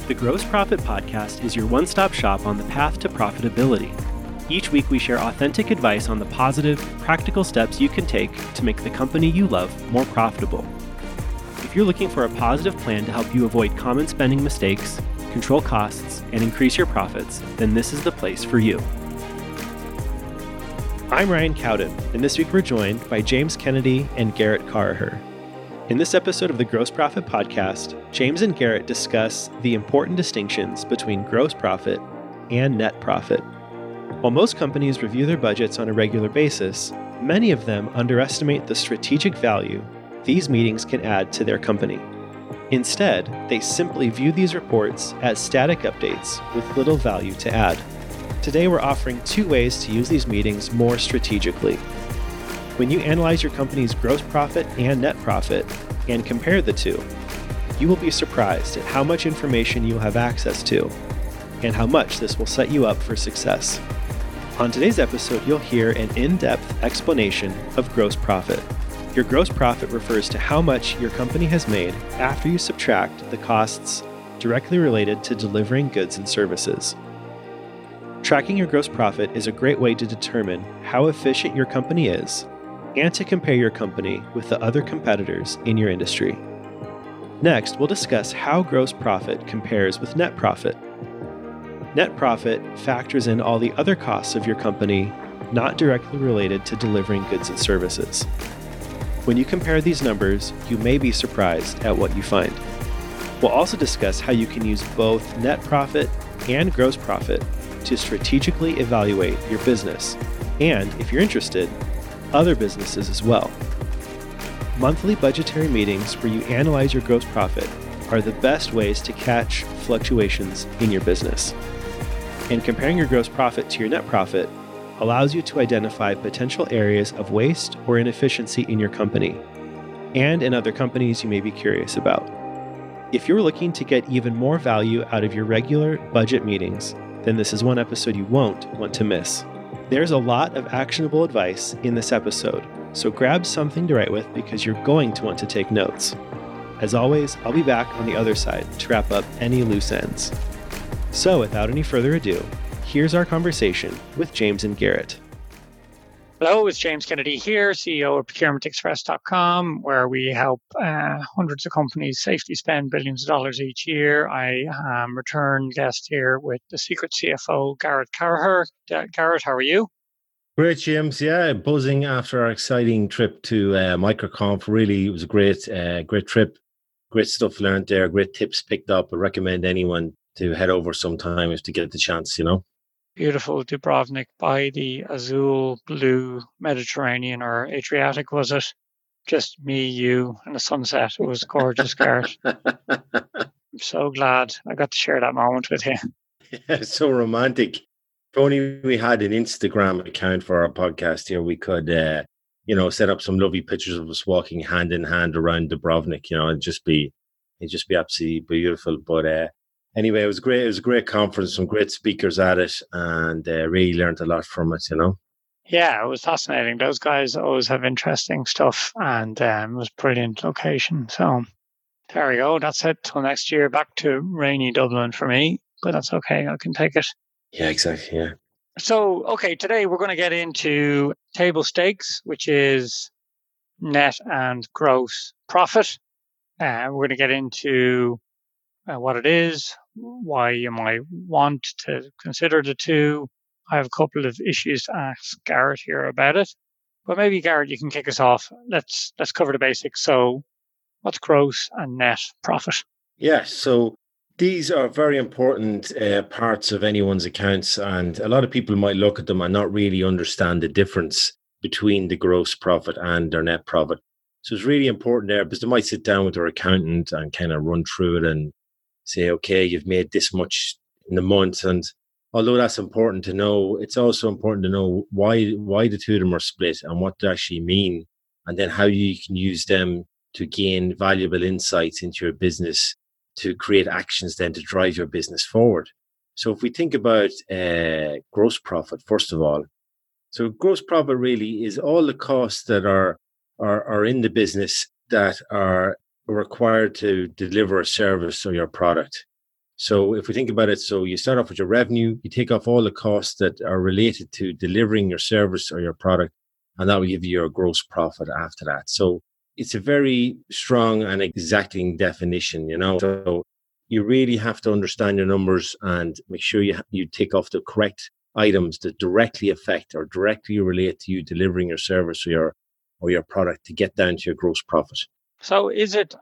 The Gross Profit Podcast is your one-stop shop on the path to profitability. Each week we share authentic advice on the positive, practical steps you can take to make the company you love more profitable. If you're looking for a positive plan to help you avoid common spending mistakes, control costs, and increase your profits, then this is the place for you. I'm Ryan Cowden, and this week we're joined by James Kennedy and Garrett Carraher. In this episode of the Gross Profit Podcast, James and Garrett discuss the important distinctions between gross profit and net profit. While most companies review their budgets on a regular basis, many of them underestimate the strategic value these meetings can add to their company. Instead, they simply view these reports as static updates with little value to add. Today, we're offering 2 ways to use these meetings more strategically. When you analyze your company's gross profit and net profit and compare the two, you will be surprised at how much information you'll have access to and how much this will set you up for success. On today's episode, you'll hear an in-depth explanation of gross profit. Your gross profit refers to how much your company has made after you subtract the costs directly related to delivering goods and services. Tracking your gross profit is a great way to determine how efficient your company is and to compare your company with the other competitors in your industry. Next, we'll discuss how gross profit compares with net profit. Net profit factors in all the other costs of your company not directly related to delivering goods and services. When you compare these numbers, you may be surprised at what you find. We'll also discuss how you can use both net profit and gross profit to strategically evaluate your business, and, if you're interested, other businesses as well. Monthly budgetary meetings where you analyze your gross profit are the best ways to catch fluctuations in your business. And comparing your gross profit to your net profit allows you to identify potential areas of waste or inefficiency in your company and in other companies you may be curious about. If you're looking to get even more value out of your regular budget meetings, then this is one episode you won't want to miss. There's a lot of actionable advice in this episode, so grab something to write with because you're going to want to take notes. As always, I'll be back on the other side to wrap up any loose ends. So without any further ado, here's our conversation with James and Garrett. Hello, it's James Kennedy here, CEO of ProcurementExpress.com, where we help hundreds of companies safely spend billions of dollars each year. I am return guest here with the secret CFO, Garrett Carraher. Garrett, how are you? Great, James. Yeah, buzzing after our exciting trip to MicroConf. Really, it was a great trip. Great stuff learned there. Great tips picked up. I recommend anyone to head over sometime if to get the chance, Beautiful Dubrovnik by the azul blue Mediterranean or Adriatic, was it? Just me, you, and the sunset. It was gorgeous, Garrett. I'm so glad I got to share that moment with you. Yeah, so romantic. If only we had an Instagram account for our podcast here, we could, set up some lovely pictures of us walking hand in hand around Dubrovnik. It'd just be absolutely beautiful. But anyway, it was great. It was a great conference, some great speakers at it, and really learned a lot from it, Yeah, it was fascinating. Those guys always have interesting stuff, and it was a brilliant location. So there we go. That's it. Till next year, back to rainy Dublin for me, but that's okay. I can take it. Yeah, exactly. Yeah. So, okay, today we're going to get into table stakes, which is net and gross profit. We're going to get into what it is, why you might want to consider the two. I have a couple of issues to ask Garrett here about it, but maybe Garrett, you can kick us off. Let's cover the basics. So, what's gross and net profit? Yeah, so these are very important parts of anyone's accounts, and a lot of people might look at them and not really understand the difference between the gross profit and their net profit. So it's really important there because they might sit down with their accountant and kind of run through it and say, okay, you've made this much in the month. And although that's important to know, it's also important to know why the two of them are split and what they actually mean, and then how you can use them to gain valuable insights into your business to create actions then to drive your business forward. So if we think about gross profit, first of all, so gross profit really is all the costs that are in the business that are required to deliver a service or your product. So if we think about it, so you start off with your revenue, you take off all the costs that are related to delivering your service or your product, and that will give you your gross profit after that. So it's a very strong and exacting definition, So you really have to understand your numbers and make sure you take off the correct items that directly affect or directly relate to you delivering your service or your product to get down to your gross profit. So is it,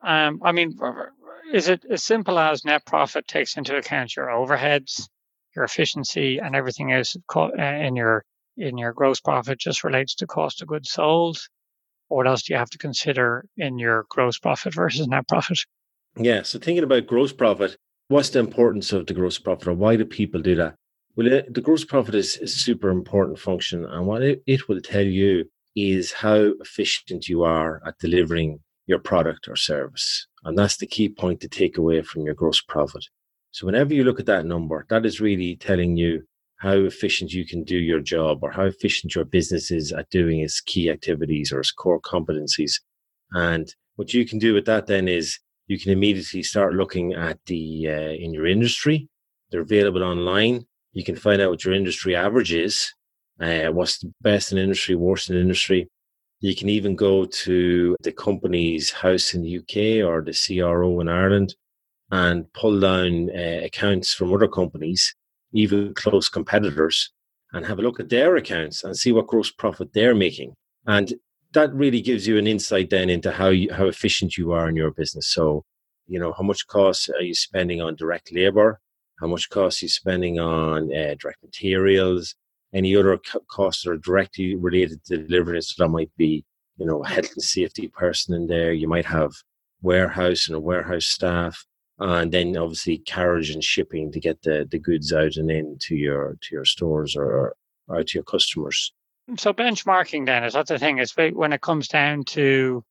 is it as simple as net profit takes into account your overheads, your efficiency, and everything else in your gross profit just relates to cost of goods sold? Or what else do you have to consider in your gross profit versus net profit? Yeah. So thinking about gross profit, what's the importance of the gross profit or why do people do that? Well, the gross profit is a super important function. And what it will tell you is how efficient you are at delivering your product or service. And that's the key point to take away from your gross profit. So whenever you look at that number, that is really telling you how efficient you can do your job or how efficient your business is at doing its key activities or its core competencies. And what you can do with that then is you can immediately start looking at the in your industry. They're available online. You can find out what your industry average is, what's the best in industry, worst in industry. You can even go to the company's house in the UK or the CRO in Ireland and pull down accounts from other companies, even close competitors, and have a look at their accounts and see what gross profit they're making. And that really gives you an insight then into how efficient you are in your business. So, how much costs are you spending on direct labor? How much costs are you spending on direct materials? Any other costs that are directly related to delivery? So that might be, a health and safety person in there. You might have warehouse and a warehouse staff, and then obviously carriage and shipping to get the goods out and into your stores or out to your customers. So benchmarking then, is that the thing? Is when it comes down to,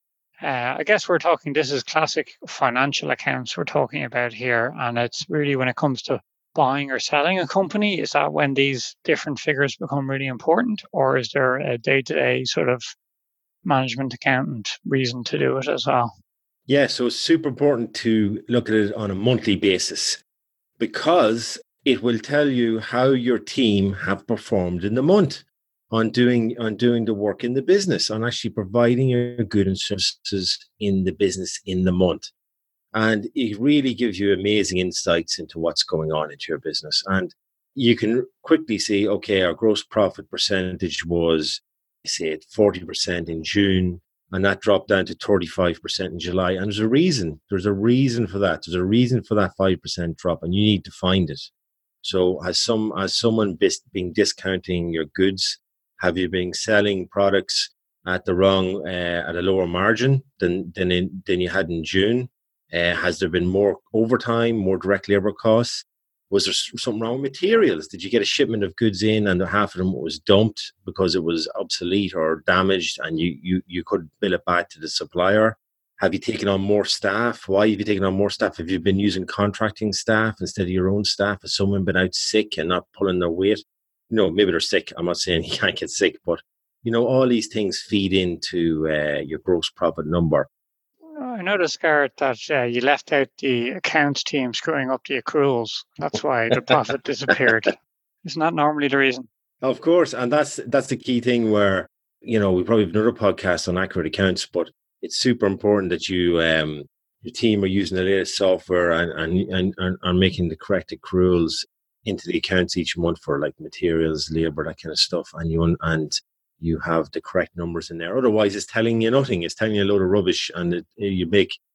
I guess this is classic financial accounts we're talking about here. And it's really when it comes to buying or selling a company, is that when these different figures become really important? Or is there a day-to-day sort of management accountant reason to do it as well? Yeah, so it's super important to look at it on a monthly basis because it will tell you how your team have performed in the month on doing the work in the business, on actually providing your goods and services in the business in the month. And it really gives you amazing insights into what's going on into your business. And you can quickly see, okay, our gross profit percentage was, say, at 40% in June, and that dropped down to 35% in July. And there's a reason. There's a reason for that. There's a reason for that 5% drop, and you need to find it. So has someone been discounting your goods? Have you been selling products at the wrong at a lower margin than you had in June? Has there been more overtime, more direct labor costs? Was there something wrong with materials? Did you get a shipment of goods in and half of them was dumped because it was obsolete or damaged and you couldn't bill it back to the supplier? Have you taken on more staff? Why have you taken on more staff? Have you been using contracting staff instead of your own staff? Has someone been out sick and not pulling their weight? Maybe they're sick. I'm not saying you can't get sick, but all these things feed into your gross profit number. I noticed, Garrett, that you left out the accounts team screwing up the accruals. That's why the profit disappeared. Isn't that normally the reason? Of course, and that's the key thing where we probably have another podcast on accurate accounts, but it's super important that your team are using the latest software and are making the correct accruals into the accounts each month for like materials, labor, that kind of stuff, and you have the correct numbers in there. Otherwise, it's telling you nothing. It's telling you a load of rubbish, and you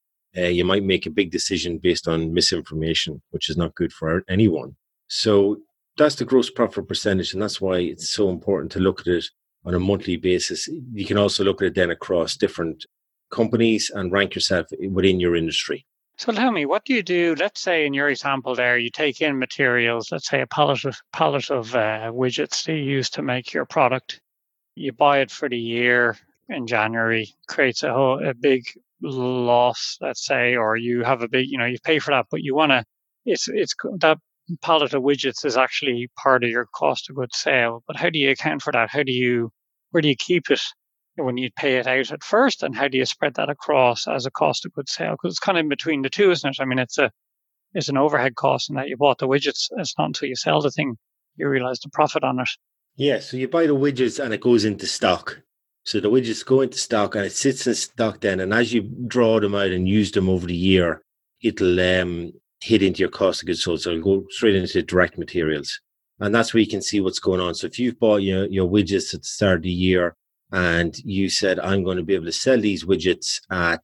might make a big decision based on misinformation, which is not good for anyone. So that's the gross profit percentage, and that's why it's so important to look at it on a monthly basis. You can also look at it then across different companies and rank yourself within your industry. So tell me, what do you do? Let's say in your example there, you take in materials, let's say a pallet of widgets that you use to make your product. You buy it for the year in January, creates a big loss, let's say, or you have a big, you pay for that, but you want to, it's that pallet of widgets is actually part of your cost of goods sale. But how do you account for that? Where do you keep it when you pay it out at first? And how do you spread that across as a cost of goods sale? Because it's kind of in between the two, isn't it? I mean, it's is an overhead cost and that you bought the widgets. It's not until you sell the thing you realize the profit on it. Yeah, so you buy the widgets and it goes into stock. So the widgets go into stock and it sits in stock then. And as you draw them out and use them over the year, it'll hit into your cost of goods sold. So it'll go straight into direct materials. And that's where you can see what's going on. So if you've bought your widgets at the start of the year and you said, I'm going to be able to sell these widgets at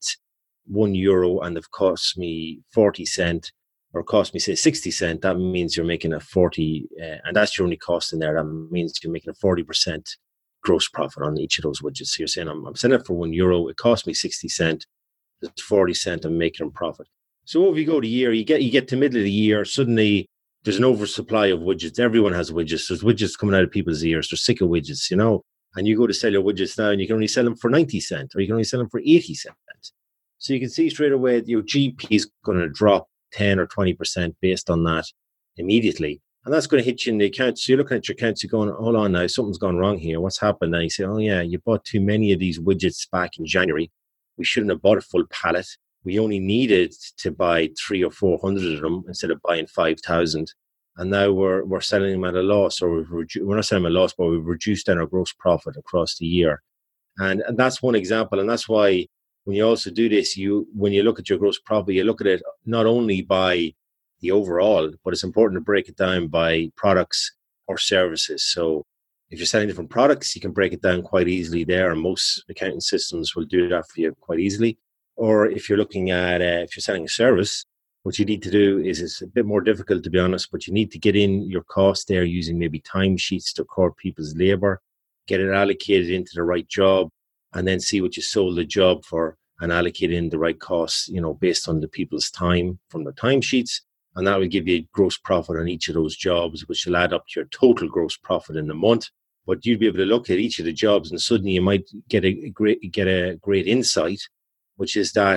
€1 and they've cost me 40 cents or cost me, say, 60 cents, that means you're making a 40, and that's your only cost in there. That means you're making a 40% gross profit on each of those widgets. So you're saying, I'm selling it for €1. It cost me 60 cents. It's 40 cents. I'm making a profit. So over you go the year, you get to middle of the year, suddenly there's an oversupply of widgets. Everyone has widgets. There's widgets coming out of people's ears. They're sick of widgets, and you go to sell your widgets now and you can only sell them for 90 cents or you can only sell them for 80 cents. So you can see straight away that your GP is going to drop 10 or 20% based on that immediately. And that's going to hit you in the accounts. So you're looking at your accounts, you're going, hold on now, something's gone wrong here. What's happened? And you say, oh yeah, you bought too many of these widgets back in January. We shouldn't have bought a full pallet. We only needed to buy 300 or 400 of them instead of buying 5,000. And now we're selling them at a loss, or we're not selling them at a loss, but we've reduced down our gross profit across the year. And that's one example. And that's why when you also do this, when you look at your gross profit, you look at it not only by the overall, but it's important to break it down by products or services. So if you're selling different products, you can break it down quite easily there. And most accounting systems will do that for you quite easily. Or if you're looking at, if you're selling a service, what you need to do is it's a bit more difficult, to be honest, but you need to get in your cost there using maybe timesheets to record people's labor, get it allocated into the right job, and then see what you sold the job for and allocate in the right costs, based on the people's time from the timesheets. And that will give you gross profit on each of those jobs, which will add up to your total gross profit in the month. But you'll be able to look at each of the jobs and suddenly you might get a great insight, which is that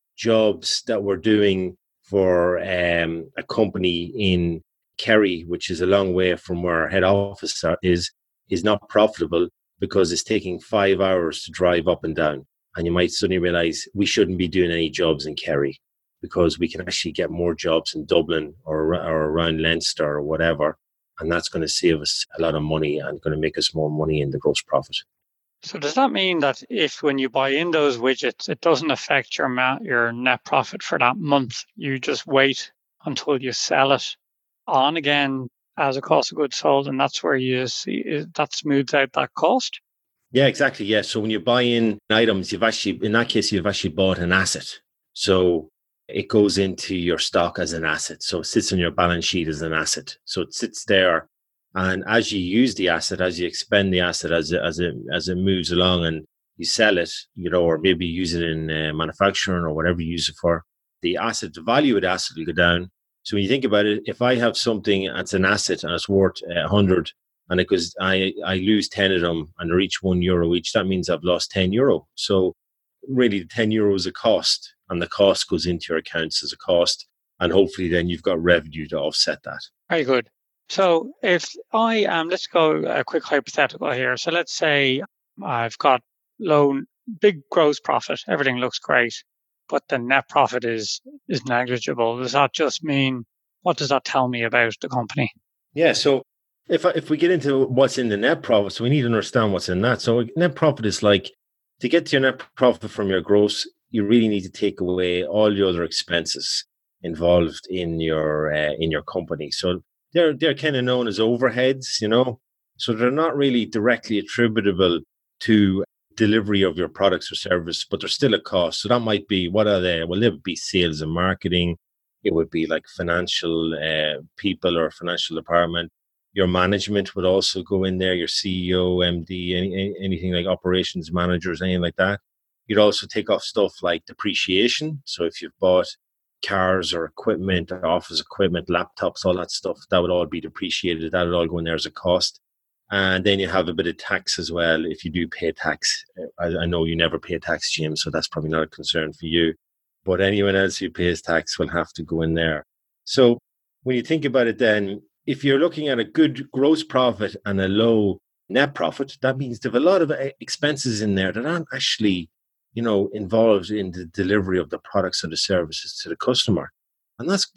jobs that we're doing for a company in Kerry, which is a long way from where our head office is not profitable because it's taking 5 hours to drive up and down. And you might suddenly realize we shouldn't be doing any jobs in Kerry because we can actually get more jobs in Dublin or around Leinster or whatever. And that's going to save us a lot of money and going to make us more money in the gross profit. So does that mean that if when you buy in those widgets, it doesn't affect your net profit for that month? You just wait until you sell it on again as a cost of goods sold, and that's where you see that smooths out that cost? Yeah, exactly. Yeah. So when you buy in items, you've actually bought an asset. So it goes into your stock as an asset. So it sits on your balance sheet as an asset. So it sits there. And as you use the asset, as you expend the asset, as it moves along and you sell it, or maybe use it in manufacturing or whatever you use it for, the value of the asset will go down. So when you think about it, if I have something that's an asset and it's worth 100, and it goes, I lose 10 of them and they're each €1 each, that means I've lost €10. So really the €10 is a cost, and the cost goes into your accounts as a cost. And hopefully then you've got revenue to offset that. Very good. So if I am, let's go a quick hypothetical here. So let's say I've got big gross profit. Everything looks great, but the net profit is negligible. Does that just mean, what does that tell me about the company? Yeah. So if we get into what's in the net profit, so we need to understand what's in that. So net profit is like, to get to your net profit from your gross, you really need to take away all the other expenses involved in your company. So they're kind of known as overheads, so they're not really directly attributable to delivery of your products or service, but they're still a cost. So that might be, what are they? Well, they would be sales and marketing. It would be like financial people or financial department. Your management would also go in there, your CEO, MD, anything like operations managers, anything like that. You'd also take off stuff like depreciation. So if you've bought cars or equipment, or office equipment, laptops, all that stuff, that would all be depreciated. That would all go in there as a cost. And then you have a bit of tax as well if you do pay tax. I know you never pay tax, Jim, so that's probably not a concern for you. But anyone else who pays tax will have to go in there. So when you think about it then, if you're looking at a good gross profit and a low net profit, that means there's a lot of expenses in there that aren't actually involved in the delivery of the products or the services to the customer. And that's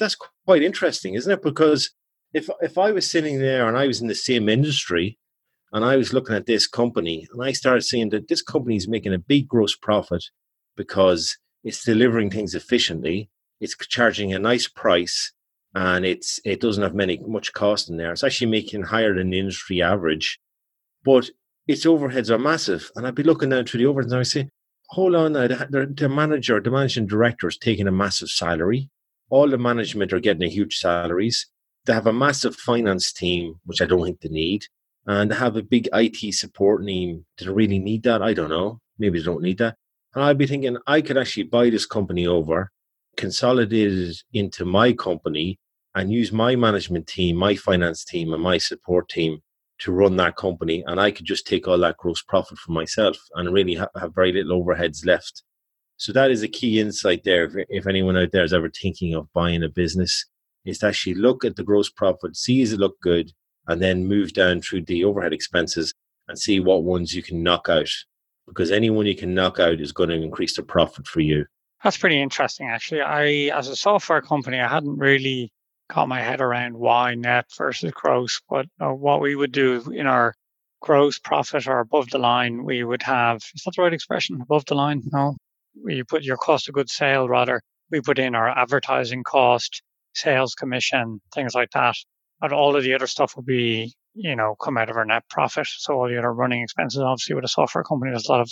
quite interesting, isn't it? Because if I was sitting there and I was in the same industry and I was looking at this company and I started seeing that this company is making a big gross profit because it's delivering things efficiently, it's charging a nice price, and it doesn't have much cost in there. It's actually making higher than the industry average, but its overheads are massive. And I'd be looking down through the overheads and I would say, hold on now, the managing director is taking a massive salary. All the management are getting a huge salaries. They have a massive finance team, which I don't think they need. And they have a big IT support team. Do they really need that? I don't know. Maybe they don't need that. And I'd be thinking, I could actually buy this company over, consolidate it into my company, and use my management team, my finance team, and my support team to run that company. And I could just take all that gross profit for myself and really have very little overheads left. So that is a key insight there. If anyone out there is ever thinking of buying a business, is to actually look at the gross profit, see does it look good, and then move down through the overhead expenses and see what ones you can knock out. Because anyone you can knock out is going to increase the profit for you. That's pretty interesting, actually. As a software company, I hadn't really got my head around why net versus gross. But what we would do in our gross profit or above the line, we would have, is that the right expression? Above the line? No. You put your cost of goods sold, rather. We put in our advertising cost, sales commission, things like that. And all of the other stuff will be, come out of our net profit. So all the other running expenses, obviously with a software company, there's a lot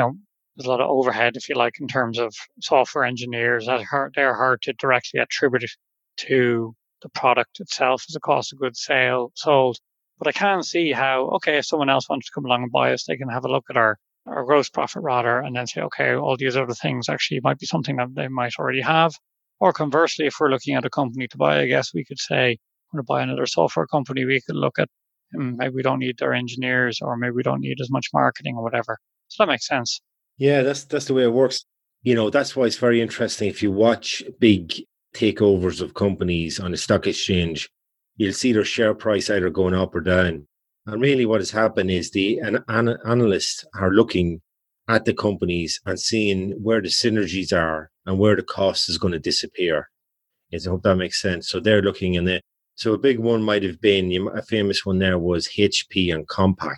of overhead, if you like, in terms of software engineers. They're hard to directly attribute it to the product itself as a cost of goods sold. But I can see how, okay, if someone else wants to come along and buy us, they can have a look at our gross profit rather, and then say, okay, all these other things actually might be something that they might already have. Or conversely, if we're looking at a company to buy, I guess we could say, we're going to buy another software company. We could look at maybe we don't need their engineers, or maybe we don't need as much marketing or whatever. So that makes sense. Yeah, that's the way it works. That's why it's very interesting. If you watch big takeovers of companies on the stock exchange, you'll see their share price either going up or down. And really what has happened is the analysts are looking at the companies and seeing where the synergies are and where the cost is going to disappear. I hope that makes sense. So they're looking in it. So a big one might have been, a famous one there was HP and Compaq.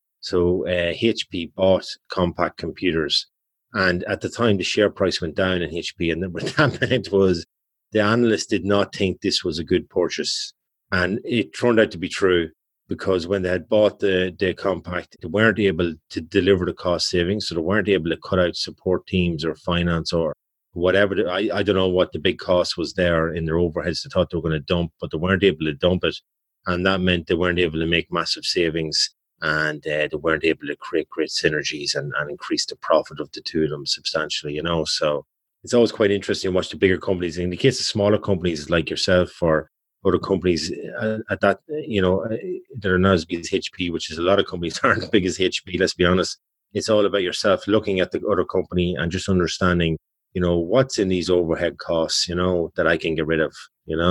So HP bought Compaq computers. And at the time, the share price went down in HP. And what that meant was the analysts did not think this was a good purchase. And it turned out to be true, because when they had bought the Compaq, they weren't able to deliver the cost savings. So they weren't able to cut out support teams or finance or whatever. I don't know what the big cost was there in their overheads. They thought they were going to dump, but they weren't able to dump it. And that meant they weren't able to make massive savings, and they weren't able to create great synergies and increase the profit of the two of them substantially, So it's always quite interesting to watch the bigger companies. In the case of smaller companies like yourself or other companies at that, that are not as big as HP, which is a lot of companies aren't as big as HP, let's be honest. It's all about yourself looking at the other company and just understanding, what's in these overhead costs, that I can get rid of,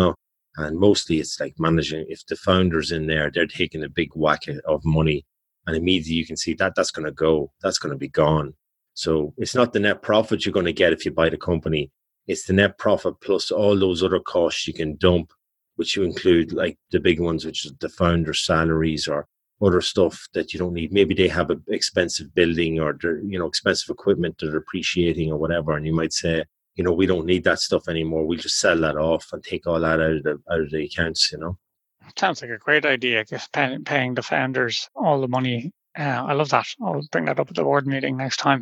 and mostly it's like managing. If the founder's in there, they're taking a big whack of money, and immediately you can see that's going to go, that's going to be gone. So it's not the net profit you're going to get if you buy the company. It's the net profit plus all those other costs you can dump, which you include like the big ones, which is the founder's salaries or other stuff that you don't need. Maybe they have an expensive building or expensive equipment that they're appreciating or whatever. And you might say, we don't need that stuff anymore. We'll just sell that off and take all that out of the accounts, Sounds like a great idea, just paying the founders all the money. I love that. I'll bring that up at the board meeting next time.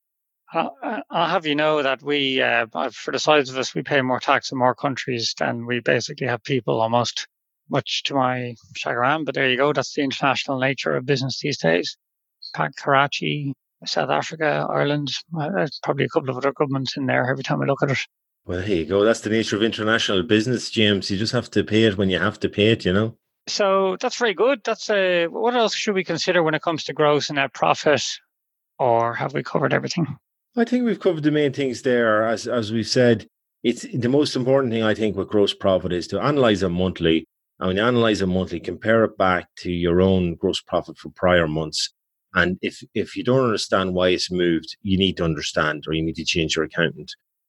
I'll have you know that we, for the size of us, we pay more tax in more countries than we basically have people, almost, much to my chagrin. But there you go. That's the international nature of business these days. Karachi, South Africa, Ireland. There's probably a couple of other governments in there every time I look at it. Well, there you go. That's the nature of international business, James. You just have to pay it when you have to pay it, So that's very good. That's what else should we consider when it comes to gross and net profit? Or have we covered everything? I think we've covered the main things there. As we've said, it's the most important thing, I think, with gross profit is to analyze them monthly. And when you analyze them monthly, compare it back to your own gross profit for prior months. And if you don't understand why it's moved, you need to understand, or you need to change your accountant.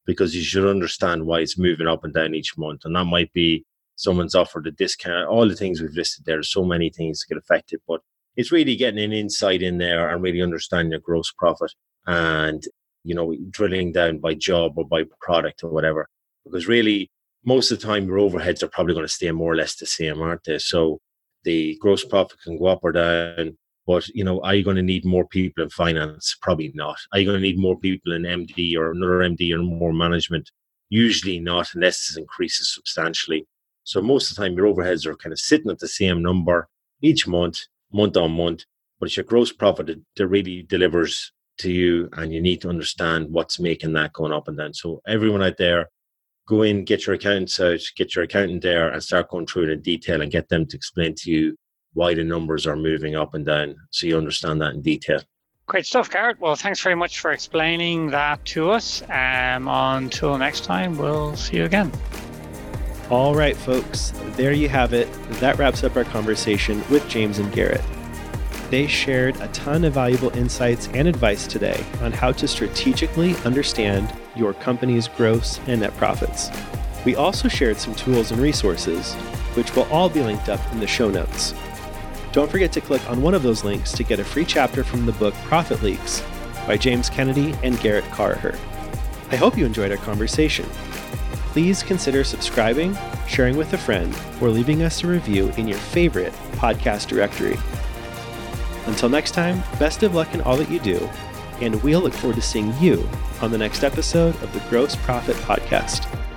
because you should understand why it's moving up and down each month. And that might be someone's offered a discount, all the things we've listed there. There's so many things that could affect it, but it's really getting an insight in there and really understanding your gross profit and, drilling down by job or by product or whatever. Because really, most of the time, your overheads are probably going to stay more or less the same, aren't they? So the gross profit can go up or down. But, are you going to need more people in finance? Probably not. Are you going to need more people in MD or another MD or more management? Usually not, unless it increases substantially. So most of the time, your overheads are kind of sitting at the same number each month on month. But it's your gross profit that really delivers to you, and you need to understand what's making that going up and down. So everyone out there, go in, get your accountants out, get your accountant there and start going through it in detail and get them to explain to you why the numbers are moving up and down so you understand that in detail. Great stuff, Garrett. Well, thanks very much for explaining that to us. Until next time, we'll see you again. All right, folks, there you have it. That wraps up our conversation with James and Garrett. They shared a ton of valuable insights and advice today on how to strategically understand your company's gross and net profits. We also shared some tools and resources, which will all be linked up in the show notes. Don't forget to click on one of those links to get a free chapter from the book Profit Leaks by James Kennedy and Garrett Carher. I hope you enjoyed our conversation. Please consider subscribing, sharing with a friend, or leaving us a review in your favorite podcast directory. Until next time, best of luck in all that you do, and we'll look forward to seeing you on the next episode of the Gross Profit Podcast.